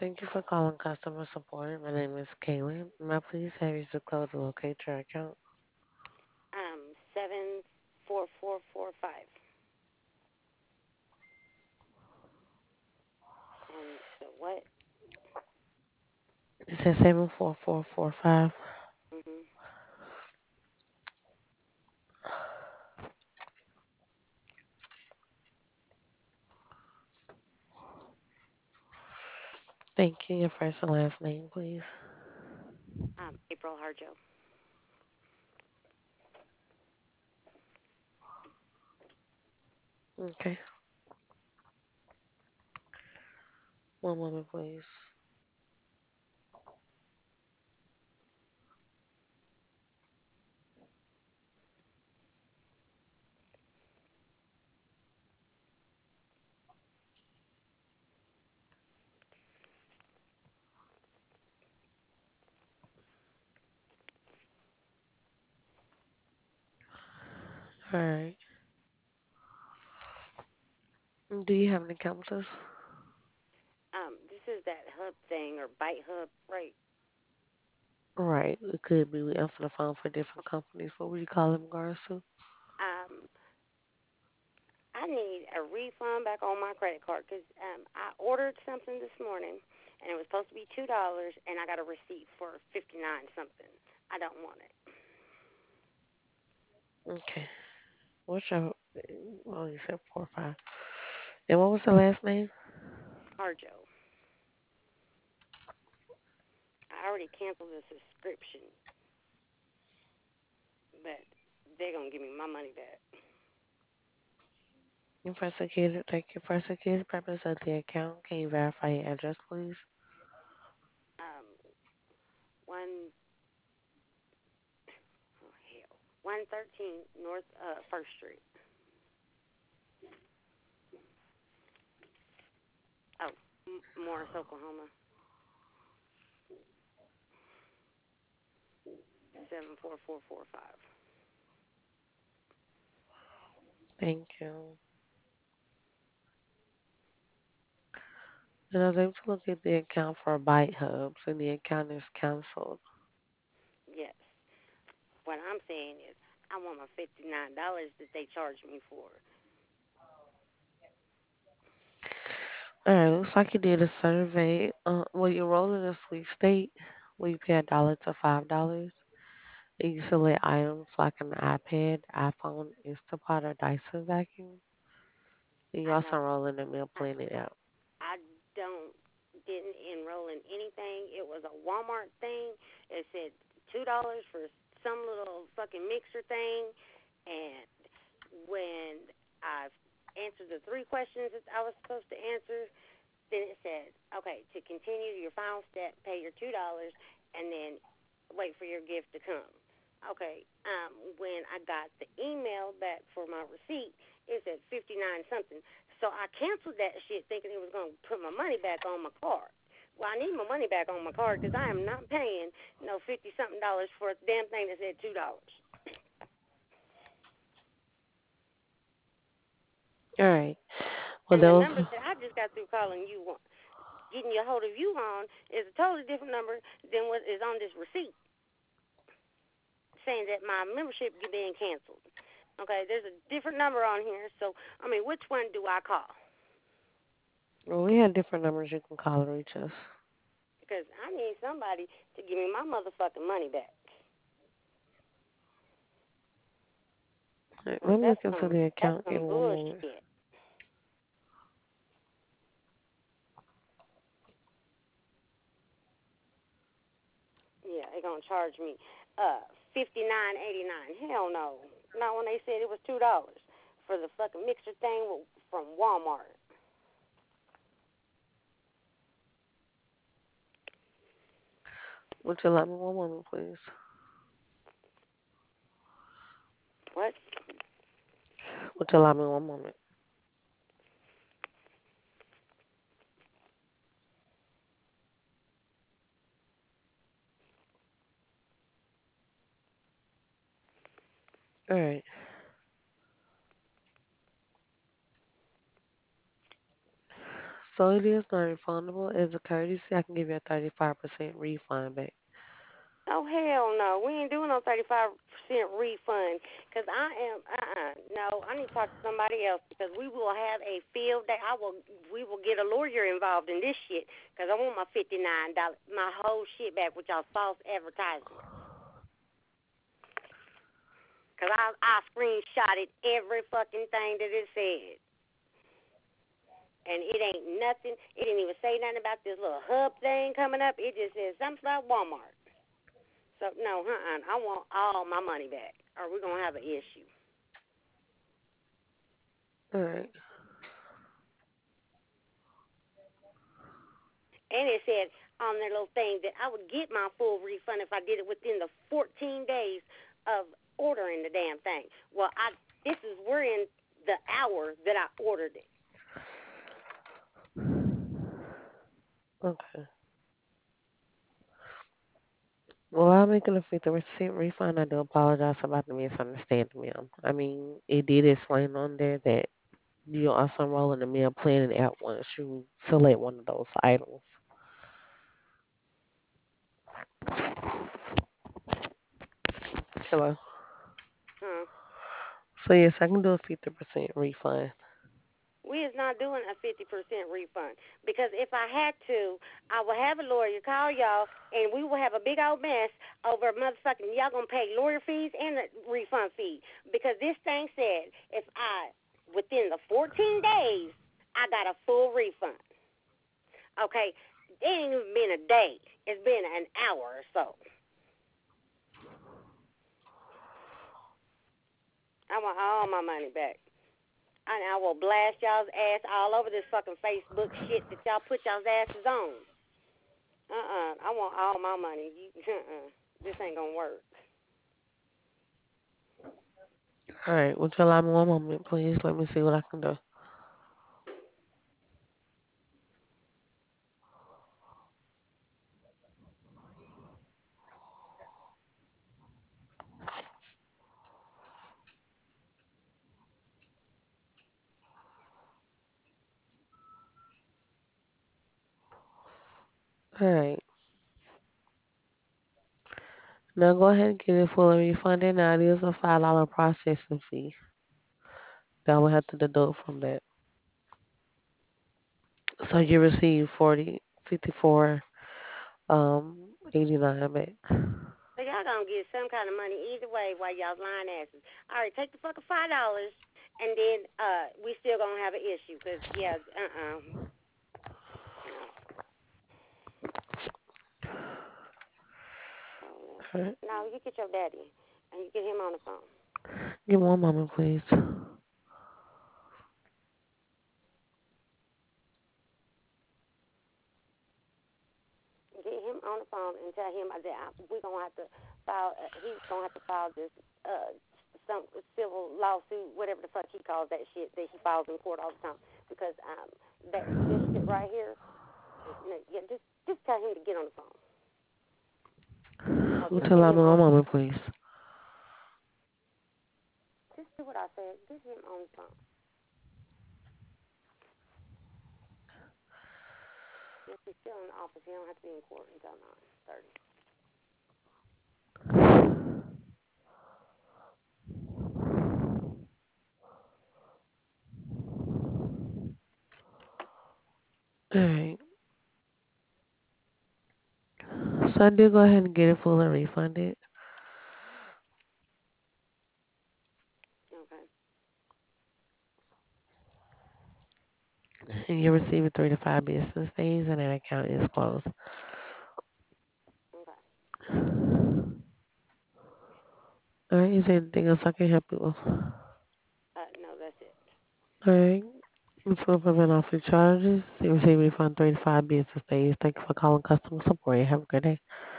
Thank you for calling customer support. My name is Kaylin. May I please have your zip code to locate your account? 74445. And the what? It says 74445. Mhm. Thank you. Your first and last name, please. April Harjo. Okay. One moment, please. All right. Do you have an account with us? This is that hub thing or bite hub, right? Right. It could be. We answer the phone for different companies. What would you call them, regards to? Um, I need a refund back on my credit card because I ordered something this morning and it was supposed to be $2 and I got a receipt for 59 something. I don't want it. Okay. What's your? Oh, you said 45. And what was the last name? Harjo. I already canceled the subscription, but they're gonna give me my money back. You prosecuted. Thank you. Prosecuted purpose of the account. Can you verify your address, please? Um, one oh hell, 113 North First Street. Oh, Morris, Oklahoma, 74445. Thank you. And I was able to look at the account for Byte Hubs, and the account is canceled. Yes. What I'm saying is, I want my $59 that they charged me for. All right, looks like you did a survey. Well, you roll in a sweep state where you pay $1 to $5. And you select items like an iPad, iPhone, Instapot, or Dyson vacuum. And you I also know. roll in the Meal I Planet app. I don't didn't enroll in anything. It was a Walmart thing. It said $2 for some little fucking mixer thing, and when I answered the three questions that I was supposed to answer, then it said, okay, to continue your final step, pay your $2 and then wait for your gift to come. Okay, when I got the email back for my receipt, it said 59 something. So I canceled that shit thinking it was going to put my money back on my card. Well, I need my money back on my card because I am not paying no 50 something dollars for a damn thing that said $2. All right. Well, And the those. number that I just got through calling you on, getting your hold of you on, is a totally different number than what is on this receipt, saying that my membership being canceled. Okay, there's a different number on here, so I mean, which one do I call? Well, we have different numbers you can call to reach us. Because I need somebody to give me my motherfucking money back. All right, Cause let me look into the that's account. Give some me one moment. bullshit. Yeah, they gonna charge me $59.89. Hell no, not when they said it was $2 for the fucking mixer thing from Walmart. Would you let me one moment, please? What? Would you allow me one moment? All right. So it is not refundable. As a courtesy, I can give you a 35% refund back. Oh hell no, we ain't doing no 35% refund. Cause I am no, I need to talk to somebody else because we will have a field day. We will get a lawyer involved in this shit. Cause I want my $59, my whole shit back with y'all false advertisement. Cause I screenshotted every fucking thing that it said. And it ain't nothing. It didn't even say nothing about this little hub thing coming up. It just says something about Walmart. So no, I want all my money back, or we're gonna have an issue. All right. And it said on their little thing that I would get my full refund if I did it within the 14 days of ordering the damn thing. Well, we're in the hour that I ordered it. Okay. Well, I'm making a 50% refund. I do apologize about the misunderstanding, ma'am. I mean, it did explain on there that you also enroll in the meal planning app once you select one of those items. Hello. Huh? So yes, I can do a 50% refund. We is not doing a 50% refund because if I had to, I would have a lawyer call y'all and we will have a big old mess over motherfucking y'all gonna pay lawyer fees and the refund fee because this thing said if I within the 14 days I got a full refund. Okay, it ain't even been a day. It's been an hour or so. I want all my money back. And I will blast y'all's ass all over this fucking Facebook shit that y'all put y'all's asses on. I want all my money. This ain't gonna work. All right. Would you allow me one moment, please? Let me see what I can do. All right. Now go ahead and get it fully refunded. Now it is a $5 processing fee that I will have to deduct from that. So you receive 89 back. So y'all gonna get some kind of money either way while y'all's lying asses. All right, take the fucking $5, and then we still gonna have an issue. Cause yeah, no. All right. No, you get your daddy, and you get him on the phone. Give me one moment, please. Get him on the phone and tell him that we're gonna have to file. He's gonna have to file this some civil lawsuit, whatever the fuck he calls that shit that he files in court all the time. Because this shit right here, yeah, just tell him to get on the phone, or Would just you get allow me him one on. moment, please? Just do what I said. Get him on the phone. If he's still in the office, he don't have to be in court until 9:30. All right. So I did go ahead and get it fully refunded, Okay. and you receive it 3 to 5 business days, and that account is closed. Okay. All right. Is there anything else I can help you with? No, that's it. All right. This will prevent off your charges. You receive a refund 3 to 5 business days. Thank you for calling customer support. Have a good day.